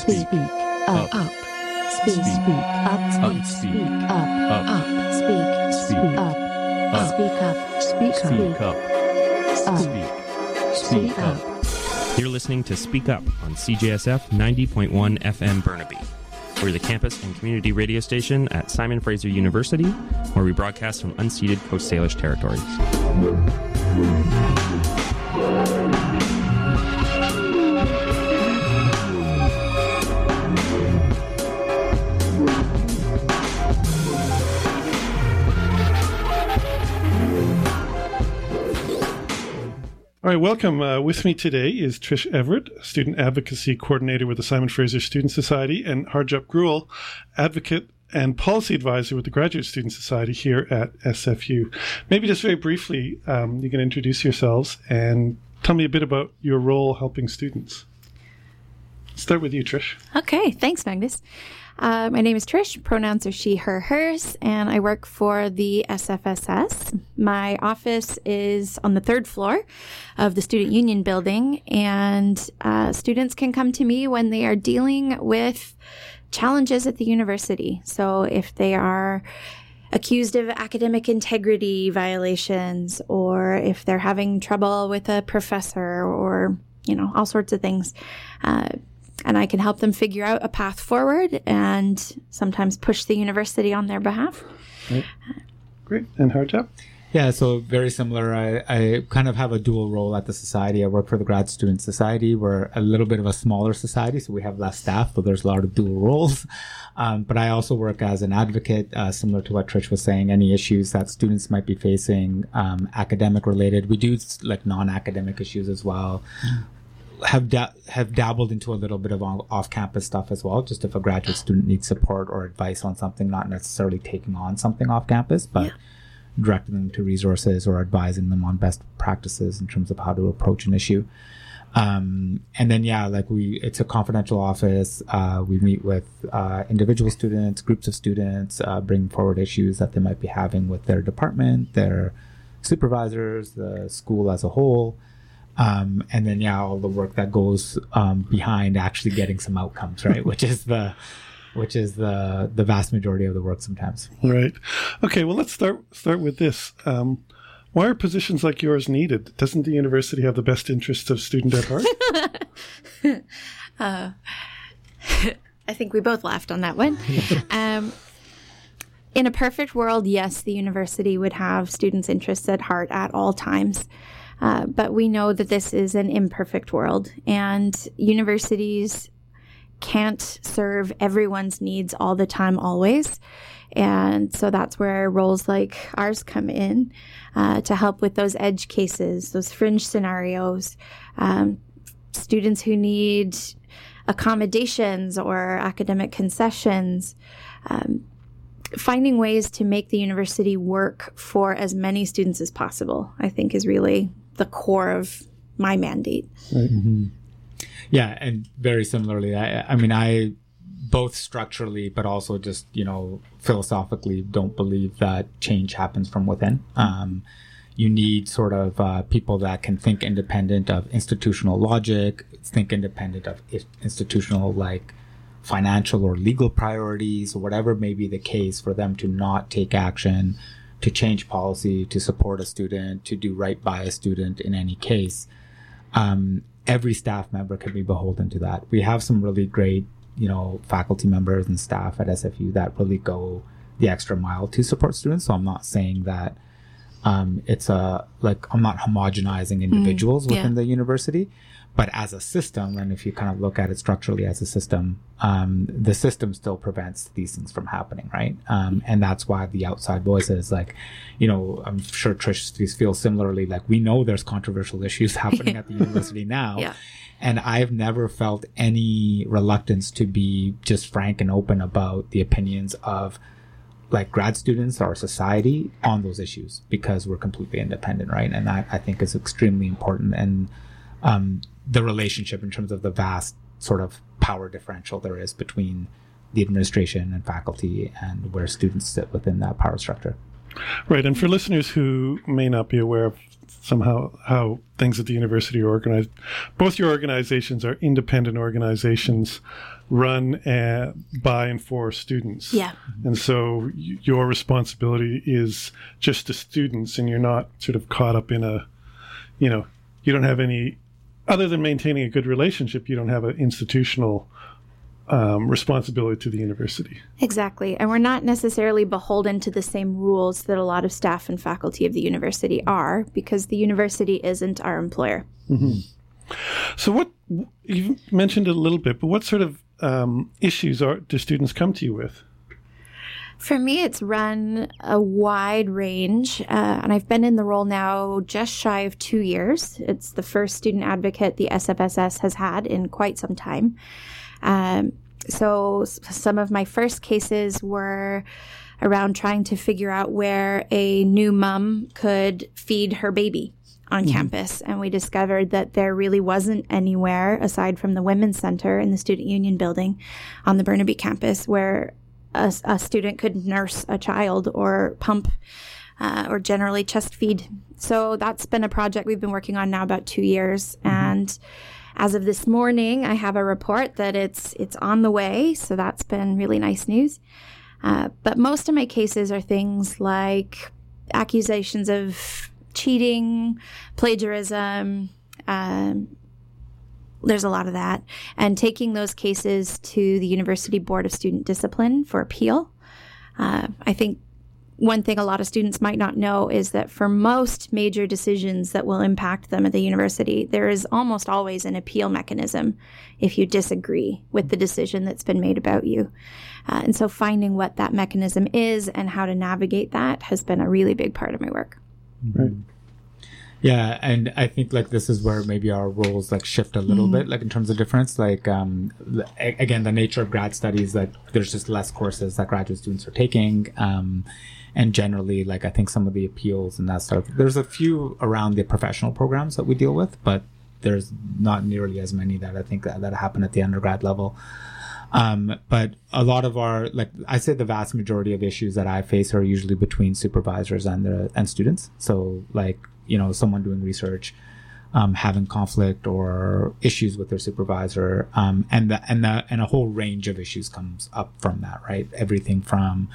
Speak. Up. Speak. Up. Speak. Up. Speak. Up. Speak up. Speak up. Speak up. You're listening to Speak Up on CJSF 90.1 FM Burnaby. We're the campus and community radio station at Simon Fraser University, where we broadcast from unceded Coast Salish territories. All right, welcome. With me today is Trish Everett, Student Advocacy Coordinator with the Simon Fraser Student Society, and Harjap Grewal, Advocate and Policy Advisor with the Graduate Student Society here at SFU. Maybe just very briefly, you can introduce yourselves and tell me a bit about your role helping students. Start with you, Trish. Okay, thanks, Magnus. My name is Trish. Pronouns are she, her, hers, and I work for the SFSS. My office is on the third floor of the Student Union building, and students can come to me when they are dealing with challenges at the university. So if they are accused of academic integrity violations, or if they're having trouble with a professor, or, all sorts of things, and I can help them figure out a path forward and sometimes push the university on their behalf. Right. Great. And Harjap? Yeah, so very similar. I kind of have a dual role at the society. I work for the Grad Student Society. We're a little bit of a smaller society, so we have less staff, so there's a lot of dual roles. But I also work as an advocate, similar to what Trish was saying, any issues that students might be facing, academic related. We do like non-academic issues as well. Have dabbled into a little bit of off-campus stuff as well, just if a graduate student needs support or advice on something, not necessarily taking on something off-campus, but directing them to resources or advising them on best practices in terms of how to approach an issue. And then, it's a confidential office. We meet with individual students, groups of students, bring forward issues that they might be having with their department, their supervisors, the school as a whole. And then, all the work that goes behind actually getting some outcomes, right? which is the vast majority of the work sometimes. Right. Okay. Well, let's start with this. Why are positions like yours needed? Doesn't the university have the best interests of student at heart? I think we both laughed on that one. In a perfect world, yes, the university would have students' interests at heart at all times. But we know that this is an imperfect world, and universities can't serve everyone's needs all the time, always. And so that's where roles like ours come in to help with those edge cases, those fringe scenarios, students who need accommodations or academic concessions. Finding ways to make the university work for as many students as possible, I think, is really the core of my mandate. Right. Mm-hmm. Yeah, and very similarly, I both structurally, but also just, philosophically don't believe that change happens from within. You need sort of people that can think independent of institutional logic, think independent of institutional, financial or legal priorities, or whatever may be the case, for them to not take action, to change policy, to support a student, to do right by a student in any case. Every staff member can be beholden to that. We have some really great, faculty members and staff at SFU that really go the extra mile to support students. So I'm not saying that I'm not homogenizing individuals within the university, but as a system, and if you kind of look at it structurally as a system, the system still prevents these things from happening, right? And that's why the outside voices, I'm sure Trish feels similarly, we know there's controversial issues happening at the university now. Yeah. And I've never felt any reluctance to be just frank and open about the opinions of grad students or society on those issues, because we're completely independent, right? And that, I think, is extremely important. And the relationship in terms of the vast sort of power differential there is between the administration and faculty and where students sit within that power structure. Right. And for listeners who may not be aware of somehow how things at the university are organized, both your organizations are independent organizations run by and for students. Yeah. And so your responsibility is just to students, and you're not sort of caught up in you don't have any, other than maintaining a good relationship, you don't have an institutional responsibility to the university. Exactly. And we're not necessarily beholden to the same rules that a lot of staff and faculty of the university are, because the university isn't our employer. Mm-hmm. So what, you mentioned it a little bit, but what sort of issues do students come to you with? For me, it's run a wide range, and I've been in the role now just shy of 2 years. It's the first student advocate the SFSS has had in quite some time. So some of my first cases were around trying to figure out where a new mom could feed her baby on campus. And we discovered that there really wasn't anywhere aside from the Women's Center in the Student Union building on the Burnaby campus where a student could nurse a child or pump or generally chest feed. So that's been a project we've been working on now about 2 years. And as of this morning, I have a report that it's on the way. So that's been really nice news. But most of my cases are things like accusations of cheating, plagiarism. There's a lot of that. And taking those cases to the University Board of Student Discipline for appeal. I think one thing a lot of students might not know is that for most major decisions that will impact them at the university, there is almost always an appeal mechanism if you disagree with the decision that's been made about you. And so finding what that mechanism is and how to navigate that has been a really big part of my work. Right. Yeah, and I think like this is where maybe our roles like shift a little bit, like in terms of difference. Like again, the nature of grad studies, like there's just less courses that graduate students are taking, and generally, like I think some of the appeals and that stuff. There's a few around the professional programs that we deal with, but there's not nearly as many that I think that happen at the undergrad level. But a lot of our, like I say, the vast majority of issues that I face are usually between supervisors and students. So like, someone doing research, having conflict or issues with their supervisor, and a whole range of issues comes up from that, right? Everything from,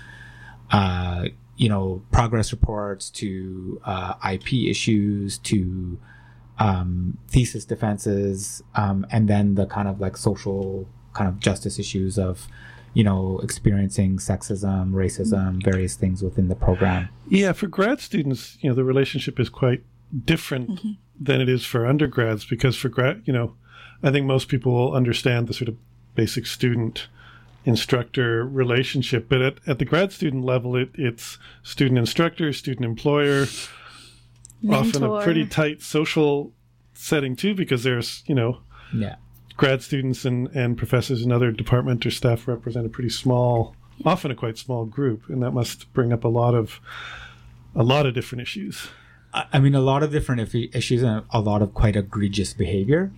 progress reports to IP issues to thesis defenses, and then the kind of like social kind of justice issues of, experiencing sexism, racism, various things within the program. Yeah, for grad students, the relationship is quite different than it is for undergrads, because for grad, I think most people will understand the sort of basic student-instructor relationship, but at the grad student level, it's student-instructor, student-employer, often a pretty tight social setting too, because there's, grad students and professors and other department or staff represent a pretty small, often a quite small group, and that must bring up a lot of different issues. I mean, a lot of different issues and a lot of quite egregious behavior.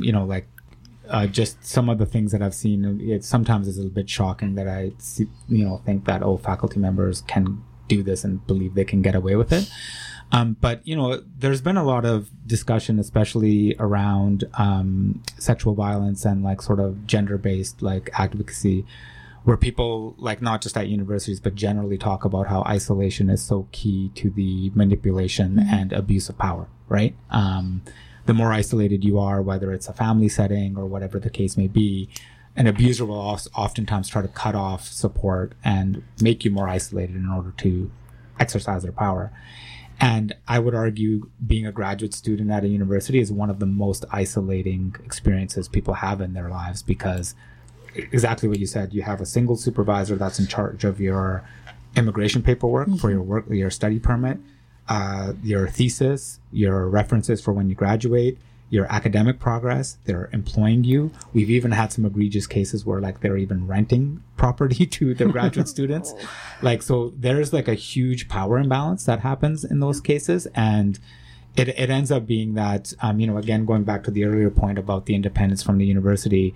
Just some of the things that I've seen, it sometimes is a little bit shocking that I see, think that, faculty members can do this and believe they can get away with it. But, there's been a lot of discussion, especially around sexual violence and like sort of gender-based like advocacy, where people like not just at universities, but generally talk about how isolation is so key to the manipulation and abuse of power, right? The more isolated you are, whether it's a family setting or whatever the case may be, an abuser will oftentimes try to cut off support and make you more isolated in order to exercise their power. And I would argue being a graduate student at a university is one of the most isolating experiences people have in their lives, because exactly what you said, you have a single supervisor that's in charge of your immigration paperwork for your study permit, your thesis, your references for when you graduate, your academic progress. They're employing you. We've even had some egregious cases where like they're even renting property to their graduate students. Like, so there's like a huge power imbalance that happens in those cases. And it ends up being that, again, going back to the earlier point about the independence from the university,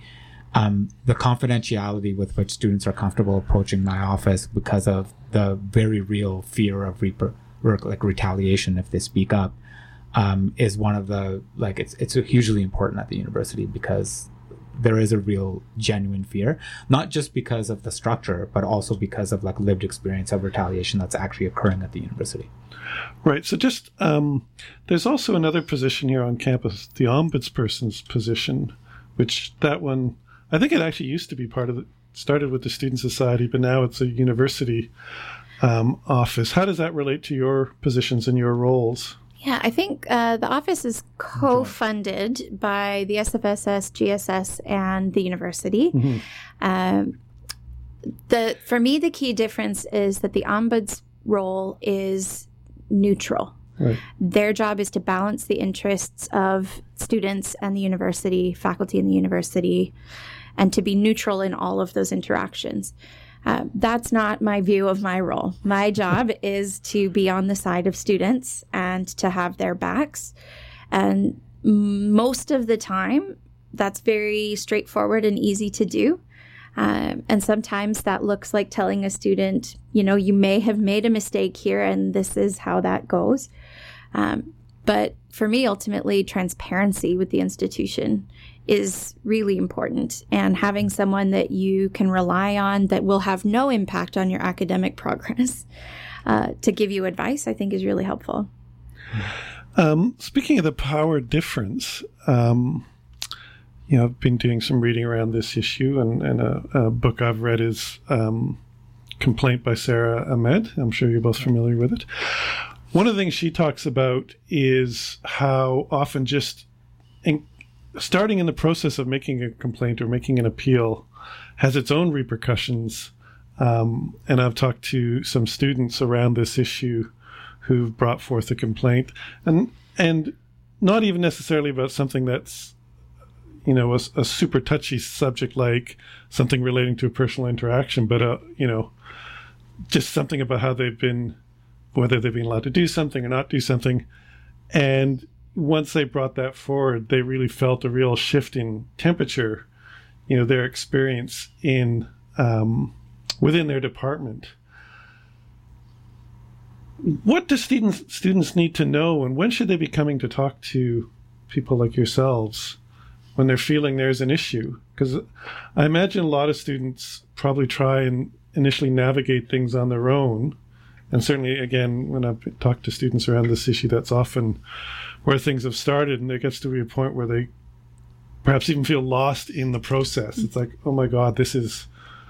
the confidentiality with which students are comfortable approaching my office because of the very real fear of retaliation if they speak up, is one of the, like, it's hugely important at the university because there is a real genuine fear, not just because of the structure, but also because of like lived experience of retaliation that's actually occurring at the university. Right. So just, there's also another position here on campus, the ombudsperson's position, which that one, I think it actually used to be started with the Student Society, but now it's a university office. How does that relate to your positions and your roles? Yeah, I think the office is co-funded by the SFSS, GSS, and the university. Mm-hmm. For me, the key difference is that the ombuds role is neutral. Right. Their job is to balance the interests of students and the university, faculty in the university, and to be neutral in all of those interactions. That's not my view of my role. My job is to be on the side of students and to have their backs. And most of the time, that's very straightforward and easy to do. And sometimes that looks like telling a student, you may have made a mistake here and this is how that goes. But for me, ultimately, transparency with the institution is really important, and having someone that you can rely on that will have no impact on your academic progress to give you advice, I think is really helpful. Speaking of the power difference, I've been doing some reading around this issue, and a book I've read is Complaint by Sarah Ahmed. I'm sure you're both familiar with it. One of the things she talks about is how often just starting in the process of making a complaint or making an appeal has its own repercussions. And I've talked to some students around this issue who've brought forth a complaint, and not even necessarily about something that's, a super touchy subject like something relating to a personal interaction, but, just something about how whether they've been allowed to do something or not do something. And once they brought that forward, they really felt a real shift in temperature, their experience in within their department. What do students need to know, and when should they be coming to talk to people like yourselves when they're feeling there's an issue? Because I imagine a lot of students probably try and initially navigate things on their own. And certainly, again, when I've talked to students around this issue, that's often where things have started, and there gets to be a point where they perhaps even feel lost in the process. It's like, oh my God, this isn't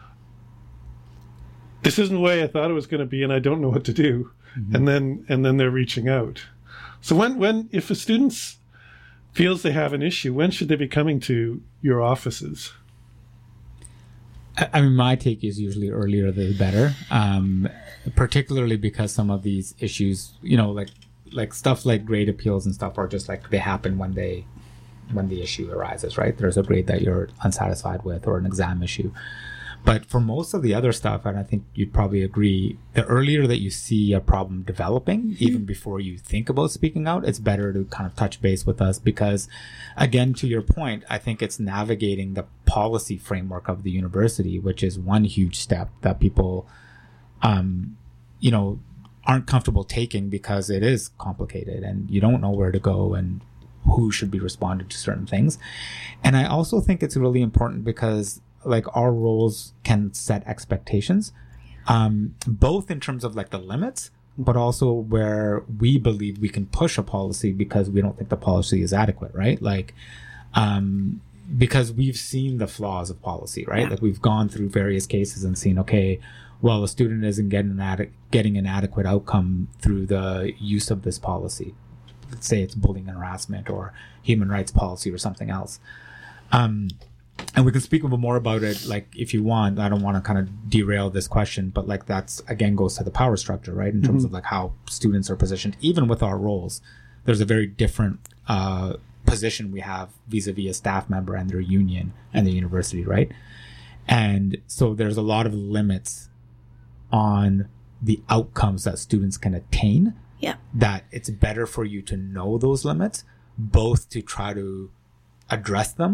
the way I thought it was going to be, and I don't know what to do. Mm-hmm. And then they're reaching out. So when if a student feels they have an issue, when should they be coming to your offices? I mean, my take is usually earlier the better, particularly because some of these issues, like stuff like grade appeals and stuff are just like they happen when the issue arises, right? There's a grade that you're unsatisfied with or an exam issue. But for most of the other stuff, and I think you'd probably agree, the earlier that you see a problem developing, even before you think about speaking out, it's better to kind of touch base with us because, again, to your point, I think it's navigating the policy framework of the university, which is one huge step that people, aren't comfortable taking because it is complicated and you don't know where to go and who should be responding to certain things. And I also think it's really important because like our roles can set expectations, both in terms of like the limits, but also where we believe we can push a policy because we don't think the policy is adequate, right? Like, because we've seen the flaws of policy, right? Yeah. Like we've gone through various cases and seen, okay, well, a student isn't getting an adequate outcome through the use of this policy. Let's say it's bullying and harassment or human rights policy or something else. And we can speak a bit more about it, like, if you want. I don't want to kind of derail this question, but like that's, again, goes to the power structure, right? In terms of like how students are positioned, even with our roles, there's a very different position we have vis-a-vis a staff member and their union and the university, right? And so there's a lot of limits on the outcomes that students can attain. Yeah. That it's better for you to know those limits, both to try to address them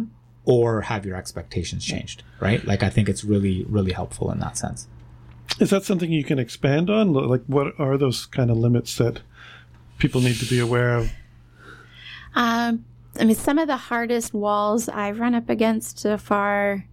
or have your expectations changed, right? Like, I think it's really, really helpful in that sense. Is that something you can expand on? Like, what are those kind of limits that people need to be aware of? I mean, some of the hardest walls I've run up against so far,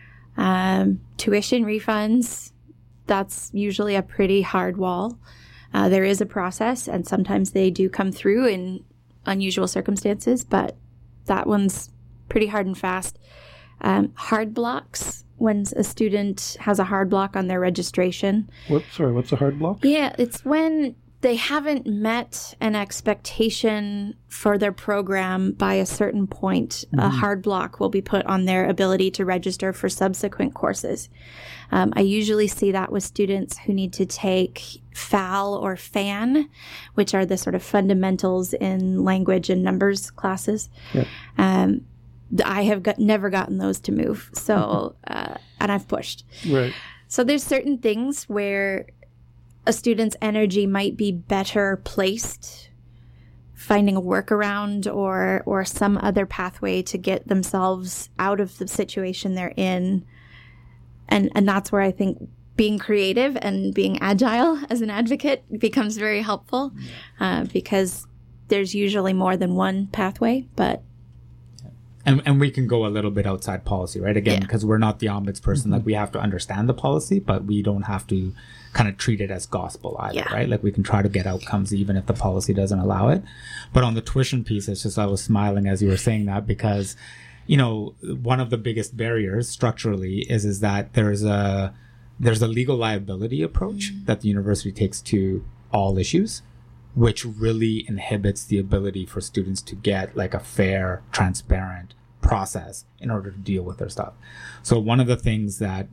tuition refunds, that's usually a pretty hard wall. There is a process, and sometimes they do come through in unusual circumstances, but that one's pretty hard and fast. Hard blocks, when a student has a hard block on their registration. What's a hard block? Yeah, it's when they haven't met an expectation for their program by a certain point. A hard block will be put on their ability to register for subsequent courses. I usually see that with students who need to take FAL or FAN, which are the sort of fundamentals in language and numbers classes. Yeah. I have never gotten those to move. So, and I've pushed. Right. So there's certain things where a student's energy might be better placed finding a workaround or some other pathway to get themselves out of the situation they're in. And that's where I think being creative and being agile as an advocate becomes very helpful, because there's usually more than one pathway, but And we can go a little bit outside policy, right? Again, because we're not the ombudsperson. Like, we have to understand the policy, but we don't have to kind of treat it as gospel either, right? Like, we can try to get outcomes even if the policy doesn't allow it. But on the tuition piece, it's just, I was smiling as you were saying that, because, you know, one of the biggest barriers structurally is that there's a legal liability approach that the university takes to all issues, which really inhibits the ability for students to get like a fair, transparent process in order to deal with their stuff. So one of the things that,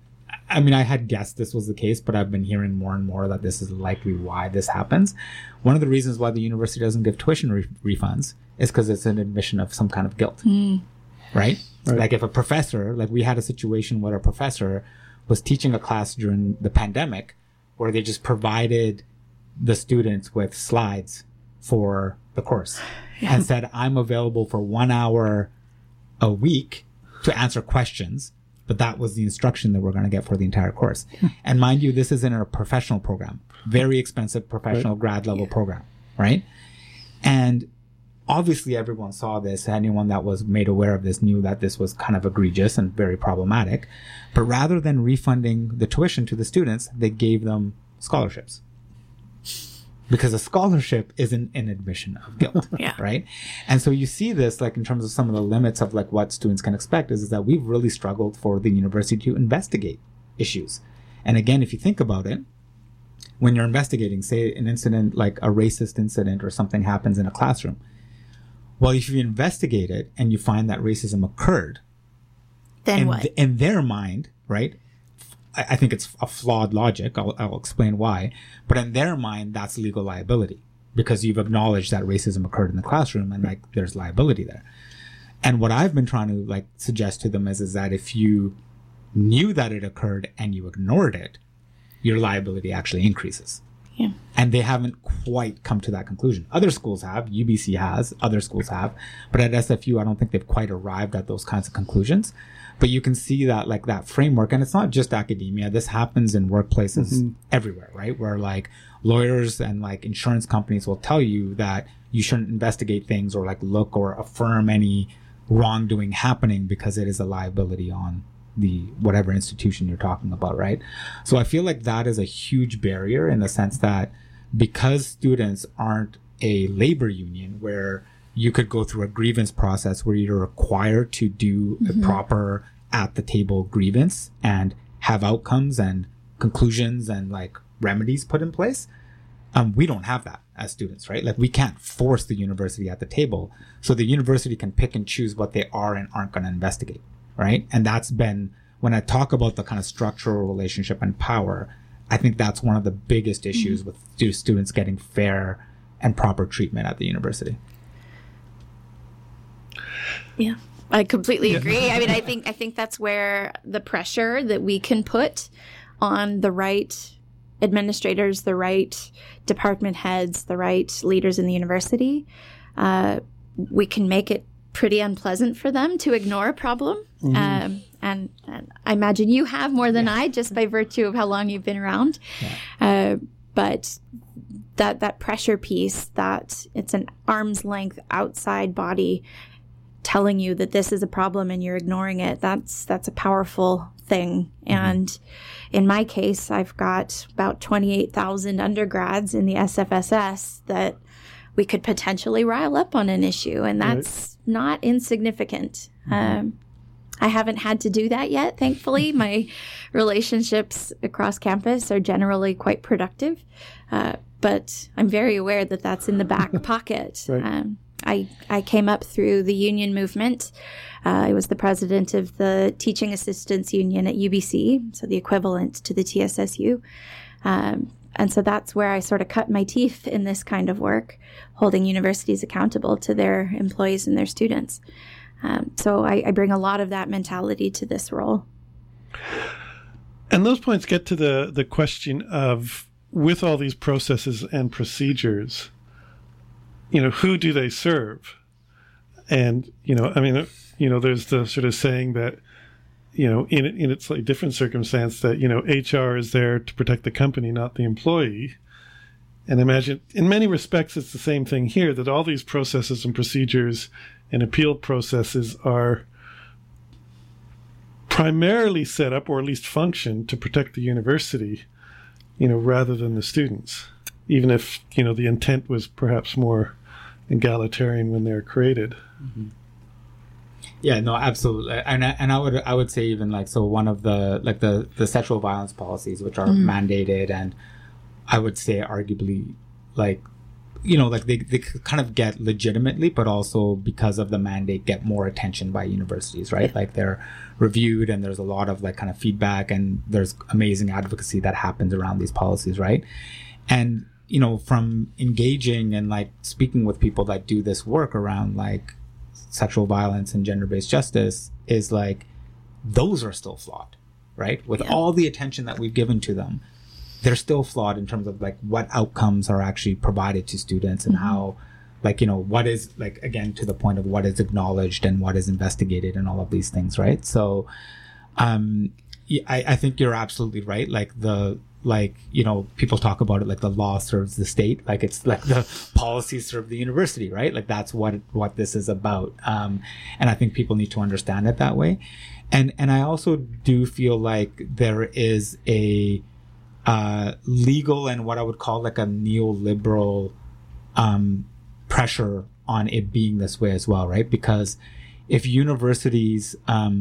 I mean, I had guessed this was the case, but I've been hearing more and more that this is likely why this happens. One of the reasons why the university doesn't give tuition refunds is because it's an admission of some kind of guilt, right? Like, if a professor, like, we had a situation where a professor was teaching a class during the pandemic where they just provided the students with slides for the course and said, I'm available for 1 hour a week to answer questions. But that was the instruction that we're going to get for the entire course. And mind you, this is in a professional program, very expensive professional grad level program, right? And obviously everyone saw this. Anyone that was made aware of this knew that this was kind of egregious and very problematic. But rather than refunding the tuition to the students, they gave them scholarships. Because a scholarship isn't an admission of guilt, right? And so you see this, like, in terms of some of the limits of like what students can expect is that we've really struggled for the university to investigate issues. And again, if you think about it, when you're investigating, say, an incident like a racist incident or something happens in a classroom, well, if you investigate it and you find that racism occurred, then what? In their mind, right? I think it's a flawed logic. I'll explain why. But in their mind, that's legal liability because you've acknowledged that racism occurred in the classroom and like there's liability there. And what I've been trying to like suggest to them is that if you knew that it occurred and you ignored it, your liability actually increases. Yeah. And they haven't quite come to that conclusion. Other schools have, UBC has, other schools have, but at SFU, I don't think they've quite arrived at those kinds of conclusions. But you can see that like that framework, and it's not just academia. This happens in workplaces everywhere, right? Where like lawyers and like insurance companies will tell you that you shouldn't investigate things or like look or affirm any wrongdoing happening because it is a liability on the whatever institution you're talking about, right? So I feel like that is a huge barrier in the sense that because students aren't a labor union where you could go through a grievance process where you're required to do a proper at the table grievance and have outcomes and conclusions and like remedies put in place. We don't have that as students, right? Like we can't force the university at the table. So the university can pick and choose what they are and aren't going to investigate, right? And that's been, when I talk about the kind of structural relationship and power, I think that's one of the biggest issues with students getting fair and proper treatment at the university. Yeah, I completely agree. I mean, I think that's where the pressure that we can put on the right administrators, the right department heads, the right leaders in the university, we can make it pretty unpleasant for them to ignore a problem. And I imagine you have more than I, just by virtue of how long you've been around. But that pressure piece, that it's an arm's length outside body telling you that this is a problem and you're ignoring it, that's a powerful thing. And in my case, I've got about 28,000 undergrads in the SFSS that we could potentially rile up on an issue, and that's not insignificant. I haven't had to do that yet, thankfully. My relationships across campus are generally quite productive, but I'm very aware that that's in the back pocket. I came up through the union movement. I was the president of the Teaching Assistants Union at UBC, so the equivalent to the TSSU. And so that's where I sort of cut my teeth in this kind of work, holding universities accountable to their employees and their students. So I bring a lot of that mentality to this role. And those points get to the question of, with all these processes and procedures, who do they serve? And, there's the sort of saying that, in its like different circumstance that, HR is there to protect the company, not the employee. And imagine, in many respects, it's the same thing here, that all these processes and procedures and appeal processes are primarily set up, or at least function, to protect the university, rather than the students, even if, the intent was perhaps more egalitarian when they were created. Yeah, no, absolutely. And I would say even one of the sexual violence policies, which are mandated, and I would say arguably they kind of get legitimately, but also because of the mandate, get more attention by universities, right? Like they're reviewed, and there's a lot of kind of feedback, and there's amazing advocacy that happens around these policies, right? And from engaging and speaking with people that do this work around sexual violence and gender-based justice, is those are still flawed, right? With all the attention that we've given to them, they're still flawed in terms of what outcomes are actually provided to students, and how what is again, to the point of what is acknowledged and what is investigated and all of these things, right? So I think you're absolutely right. People talk about it the law serves the state, it's the policies serve the university, right? That's what this is about. And I think people need to understand it that way. And I also do feel there is a legal and what I would call a neoliberal pressure on it being this way as well, right? Because if universities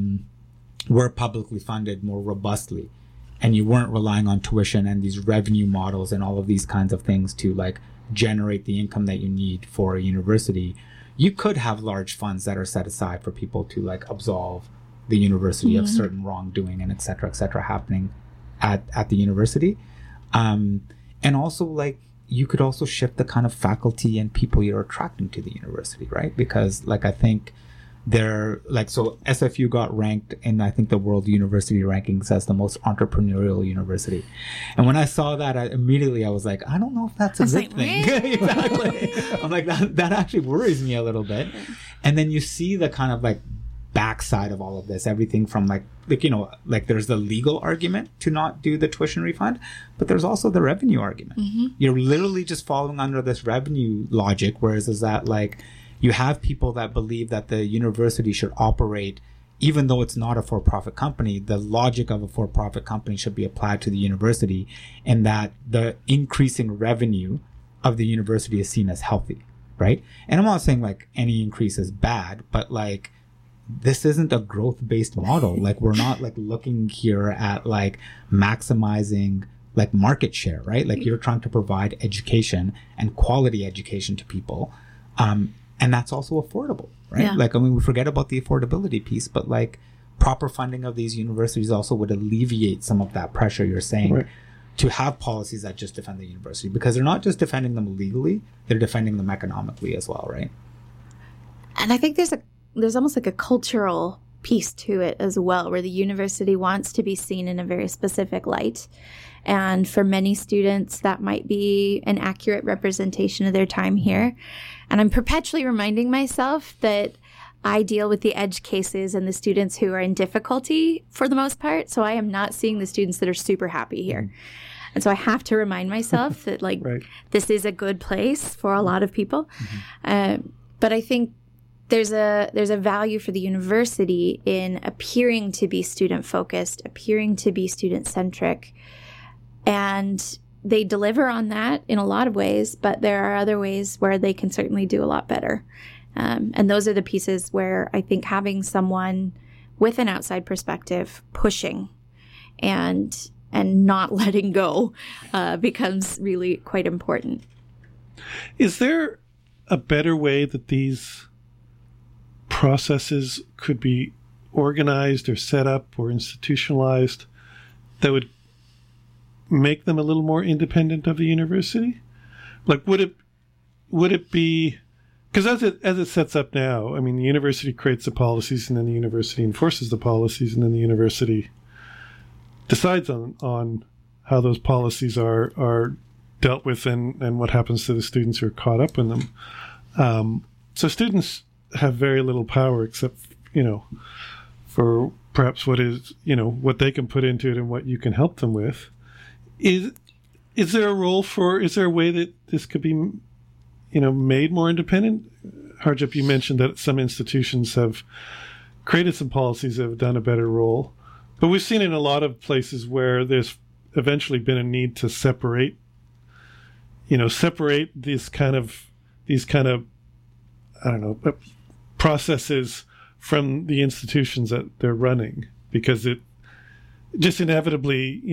were publicly funded more robustly, and you weren't relying on tuition and these revenue models and all of these kinds of things to generate the income that you need for a university, you could have large funds that are set aside for people to absolve the university of certain wrongdoing and et cetera happening at the university. And also you could also shift the kind of faculty and people you're attracting to the university, right? Because I think they're so SFU got ranked in, I think, the World University Rankings as the most entrepreneurial university. And when I saw that, I was like, I don't know if that's a good thing. Exactly. I'm that actually worries me a little bit. And then you see the kind of backside of all of this, everything from there's the legal argument to not do the tuition refund, but there's also the revenue argument. You're literally just following under this revenue logic, whereas is that you have people that believe that the university should operate, even though it's not a for-profit company, the logic of a for-profit company should be applied to the university, and that the increasing revenue of the university is seen as healthy, right? And I'm not saying any increase is bad, but this isn't a growth-based model. We're not looking here at maximizing market share, right? You're trying to provide education and quality education to people. And that's also affordable, right? Yeah. We forget about the affordability piece, but proper funding of these universities also would alleviate some of that pressure you're saying, right, to have policies that just defend the university, because they're not just defending them legally, they're defending them economically as well, right? And I think there's almost a cultural piece to it as well, where the university wants to be seen in a very specific light. And for many students, that might be an accurate representation of their time here. And I'm perpetually reminding myself that I deal with the edge cases and the students who are in difficulty for the most part. So I am not seeing the students that are super happy here. And so I have to remind myself that like this is a good place for a lot of people. But I think there's a value for the university in appearing to be student focused, appearing to be student centric. And they deliver on that in a lot of ways, but there are other ways where they can certainly do a lot better. And those are the pieces where I think having someone with an outside perspective pushing and not letting go becomes really quite important. Is there a better way that these processes could be organized or set up or institutionalized that would make them a little more independent of the university? Like, would it be, because as it sets up now, I mean, the university creates the policies and then the university enforces the policies and then the university decides on how those policies are dealt with and what happens to the students who are caught up in them. So students have very little power except, for perhaps what they can put into it and what you can help them with. Is there a way that this could be, made more independent? Harjap, you mentioned that some institutions have created some policies that have done a better role, but we've seen in a lot of places where there's eventually been a need to separate these kind of processes from the institutions that they're running, because it just inevitably,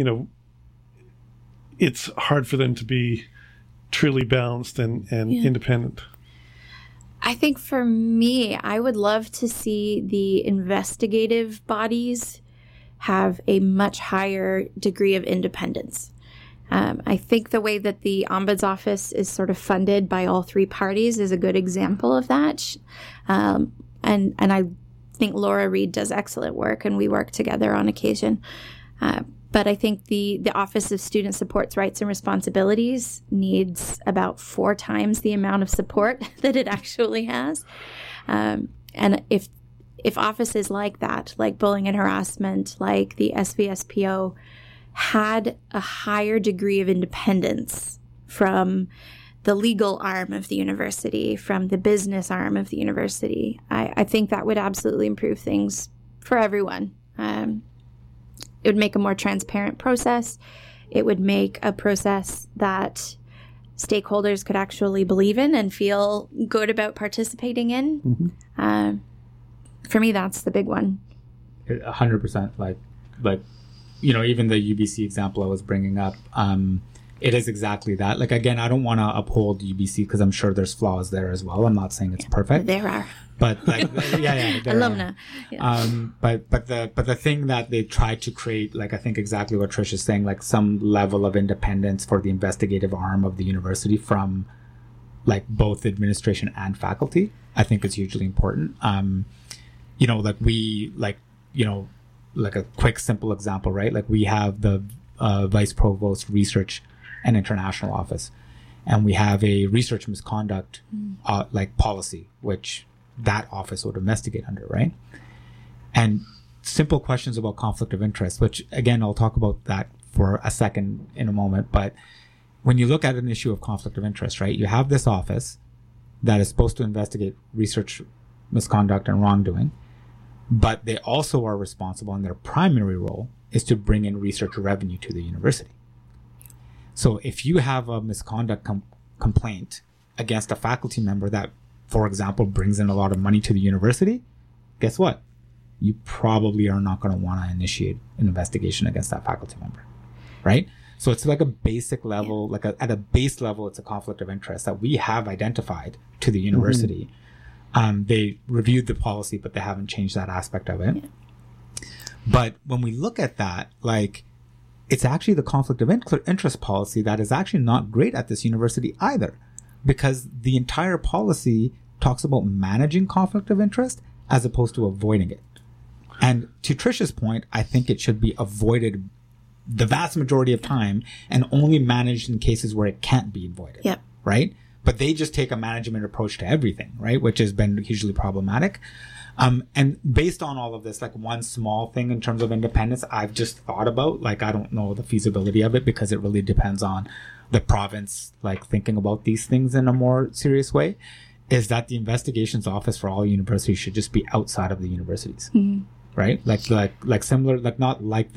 it's hard for them to be truly balanced and independent. I think for me, I would love to see the investigative bodies have a much higher degree of independence. I think the way that the Ombuds Office is sort of funded by all three parties is a good example of that. And I think Laura Reed does excellent work, and we work together on occasion. But I think the Office of Student Support's Rights and Responsibilities needs about 4 times the amount of support that it actually has. And if offices like that, like bullying and harassment, like the SVSPO, had a higher degree of independence from the legal arm of the university, from the business arm of the university, I think that would absolutely improve things for everyone. It would make a more transparent process. It would make a process that stakeholders could actually believe in and feel good about participating in. For me, that's the big one. 100%. Like even the UBC example I was bringing up, it is exactly that. Like, again, I don't want to uphold UBC because I'm sure there's flaws there as well. I'm not saying it's perfect. There are. But like, there alumna. Yeah. But the thing that they tried to create, like, I think exactly what Trish is saying, like some level of independence for the investigative arm of the university from like both administration and faculty, I think is hugely important. Like a quick, simple example, right? Like we have the Vice Provost Research and International Office, and we have a research misconduct policy, which that office would investigate under, right? And simple questions about conflict of interest, which again, I'll talk about that for a second in a moment. But when you look at an issue of conflict of interest, right, you have this office that is supposed to investigate research misconduct and wrongdoing, but they also are responsible, and their primary role is to bring in research revenue to the university. So if you have a misconduct complaint against a faculty member that, for example, brings in a lot of money to the university, guess what? You probably are not going to want to initiate an investigation against that faculty member, right? So it's like a basic level, at a base level, it's a conflict of interest that we have identified to the university. They reviewed the policy, but they haven't changed that aspect of it. Yeah. But when we look at that, like, it's actually the conflict of interest policy that is actually not great at this university either, because the entire policy talks about managing conflict of interest as opposed to avoiding it. And to Trish's point, I think it should be avoided the vast majority of time and only managed in cases where it can't be avoided. Right? But they just take a management approach to everything, right? Which has been hugely problematic. And based on all of this, like one small thing in terms of independence, I've just thought about, like, I don't know the feasibility of it because it really depends on the province, like thinking about these things in a more serious way, is that the investigations office for all universities should just be outside of the universities. Right? Like similar, like not like